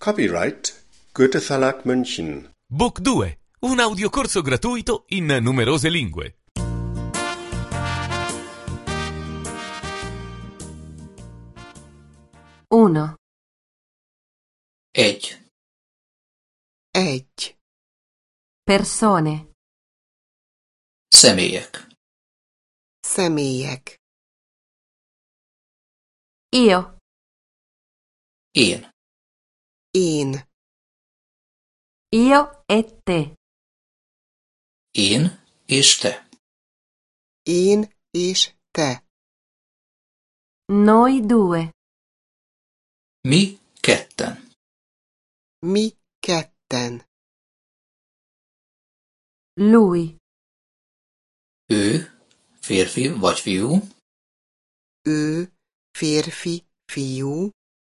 Copyright Goethe Verlag München. Book 2, un audiocorso gratuito in numerose lingue. Uno. Egy. Egy. Persone. Személyek. Személyek. Io. Én. Én. Io e te. Én és te. Én és te. Noi due. Mi ketten. Mi ketten. Lui. Ő, férfi vagy fiú. Ő, férfi, fiú.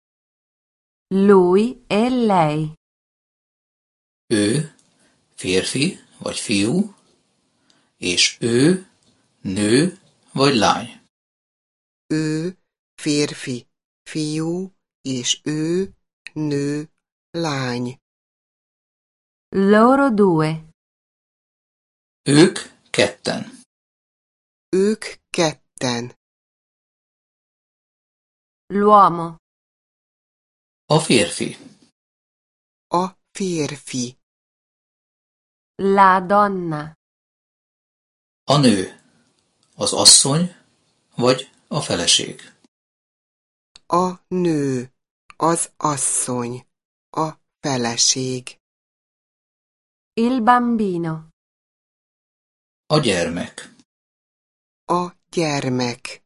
Lui e lei. Ő, férfi vagy fiú. És ő, nő vagy lány. Ő, férfi, fiú, és ő, nő, lány. Loro due. Ők ketten. Ők ketten. L'uomo. A férfi. A férfi. La donna. A nő. Az asszony vagy a feleség. A nő. Az asszony. A feleség. Il bambino. A gyermek. A gyermek.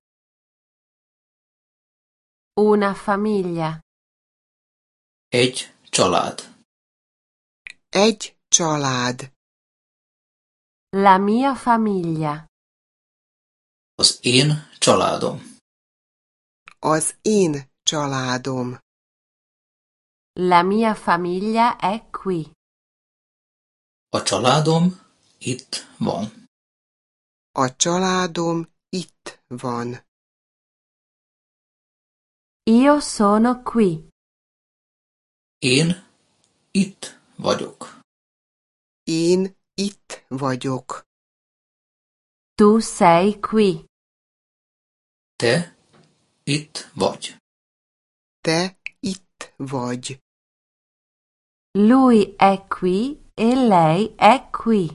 Una famiglia. Egy család. Egy család. La mia famiglia. Az én családom. Az én családom. La mia famiglia è qui. A családom itt van. A családom itt van. Io sono qui. Én itt vagyok. Én itt vagyok. Tu sei qui. Te itt vagy. Te itt vagy. Lui è qui e lei è qui.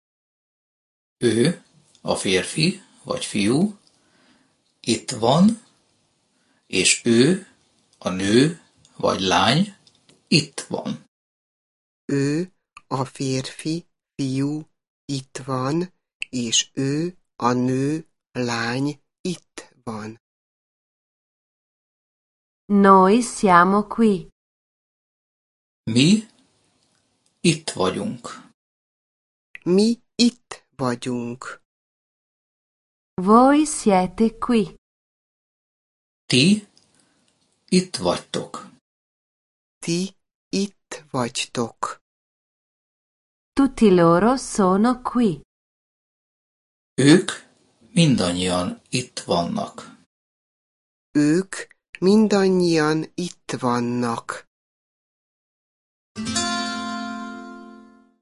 Ő, a férfi vagy fiú, itt van, és ő, a nő vagy lány, itt van. Ő, a férfi, fiú, itt van, és ő, a nő, lány, itt van. Noi siamo qui. Mi itt vagyunk. Mi itt vagyunk. Voi siete qui. Ti itt vagytok. Ti itt vagytok. Tutti loro sono qui. Ők mindannyian itt vannak. Ők mindannyian itt vannak.